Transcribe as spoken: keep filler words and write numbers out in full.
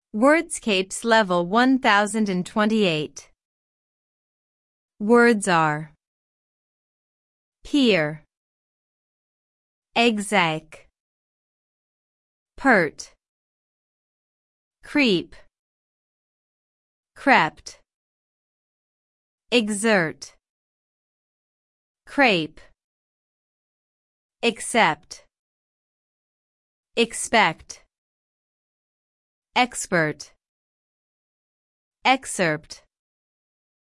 Wordscapes Level one thousand twenty-eight. Words are peer, exec, pert, creep, crept, exert, crepe, accept, expect, expert, excerpt.